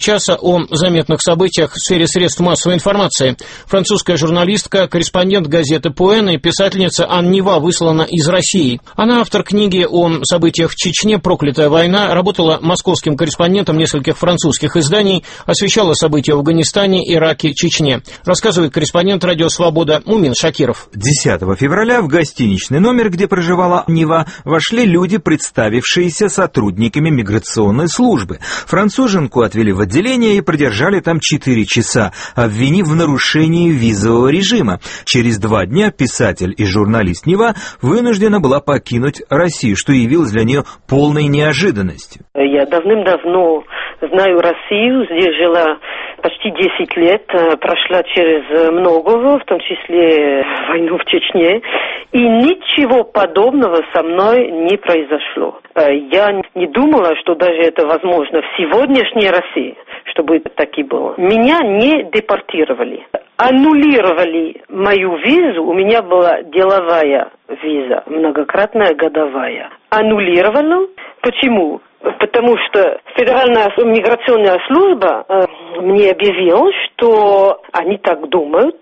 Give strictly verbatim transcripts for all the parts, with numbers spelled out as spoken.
часа о заметных событиях в сфере средств массовой информации. Французская журналистка, корреспондент газеты «Пуэн» и писательница Ан Нива выслана из России. Она автор книги о событиях в Чечне «Проклятая война», работала московским корреспондентом нескольких французских изданий, освещала события в Афганистане, Ираке, Чечне. Рассказывает корреспондент «Радио Свобода» Мумин Шакиров. десятого февраля в гостиничный номер, где проживала Нива, вошли люди, представившиеся сотрудниками миграционной службы. Француженку отвели в отделение и продержали там четыре часа, обвинив в нарушении визового режима. Через два дня писатель и журналист Нива вынуждена была покинуть Россию, что явилось для нее полной неожиданностью. Я давным-давно знаю Россию, здесь жила почти десять лет, прошла через многого, в том числе войну в Чечне, и ничего подобного со мной не произошло. Я не думала, что даже это возможно в сегодняшней России, чтобы так и было. Меня не депортировали. Аннулировали мою визу, у меня была деловая виза, многократная годовая. Аннулировала. Почему? Потому что Федеральная миграционная служба э, мне объявила, что они так думают,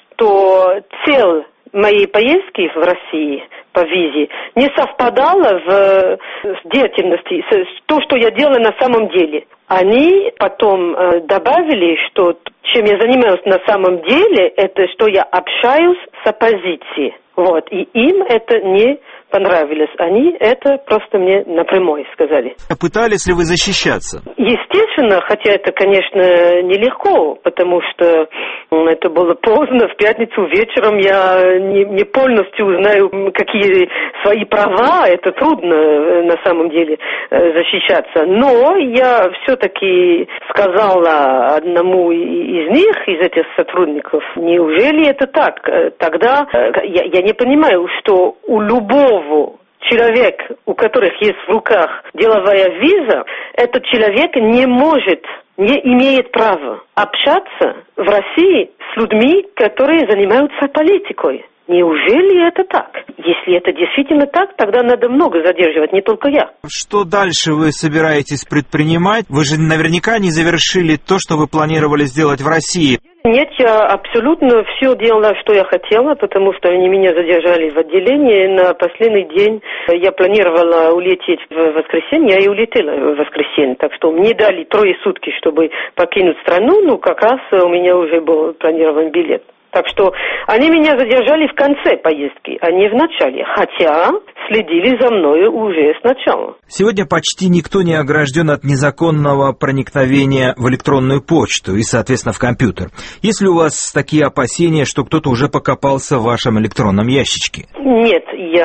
что цель моей поездки в России по визе не совпадала в, с деятельностью, с, с то, что я делала на самом деле. Они потом э, добавили, что чем я занимаюсь на самом деле, это что я общаюсь с оппозицией. Вот. И им это не понравилось. Они это просто мне напрямую сказали. Пытались ли вы защищаться? Естественно, хотя это, конечно, нелегко, потому что это было поздно, в пятницу вечером я не, не полностью знаю, какие свои права, это трудно на самом деле защищаться. Но я все-таки сказала одному из них, из этих сотрудников, неужели это так? Тогда я, я не понимаю, что у любого человека, у которых есть в руках деловая виза, этот человек не может, не имеет права общаться в России с людьми, которые занимаются политикой. Неужели это так? Если это действительно так, тогда надо много задерживать, не только я. Что дальше вы собираетесь предпринимать? Вы же наверняка не завершили то, что вы планировали сделать в России. Нет, я абсолютно все делала, что я хотела, потому что они меня задержали в отделении. На последний день я планировала улететь в воскресенье, я и улетела в воскресенье. Так что мне дали трое сутки, чтобы покинуть страну, ну как раз у меня уже был планирован билет. Так что они меня задержали в конце поездки, а не в начале, хотя следили за мной уже сначала. Сегодня почти никто не огражден от незаконного проникновения в электронную почту и, соответственно, в компьютер. Есть ли у вас такие опасения, что кто-то уже покопался в вашем электронном ящичке? Нет,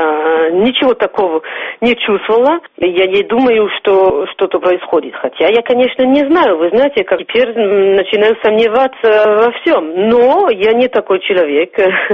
я ничего такого не чувствовала. Я не думаю, что что-то происходит. Хотя я, конечно, не знаю. Вы знаете, как теперь начинаю сомневаться во всем. Но я не такой человек,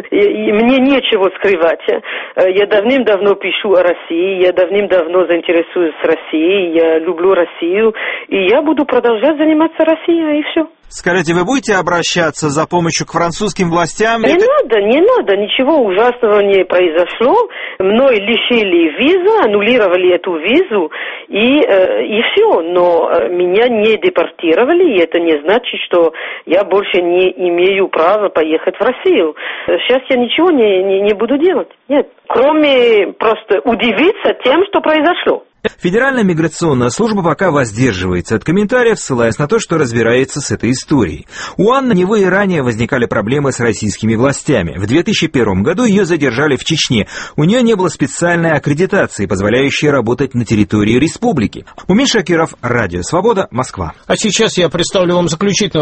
и мне нечего скрывать. Я давным-давно пишу о России, я давным-давно заинтересуюсь Россией, я люблю Россию, и я буду продолжать заниматься Россией, и все. Скажите, вы будете обращаться за помощью к французским властям? Не надо, не надо, ничего ужасного не произошло. Мной лишили визы, аннулировали эту визу, и, э, и все. Но меня не депортировали, и это не значит, что я больше не имею права поехать в Россию. Сейчас я ничего не, не, не буду делать, нет. Кроме просто удивиться тем, что произошло. Федеральная миграционная служба пока воздерживается от комментариев, ссылаясь на то, что разбирается с этой историей. У Анны Нивы и ранее возникали проблемы с российскими властями. В две тысячи первом году ее задержали в Чечне. У нее не было специальной аккредитации, позволяющей работать на территории республики. Мумин Шакиров, Радио Свобода, Москва. А сейчас я представлю вам заключительную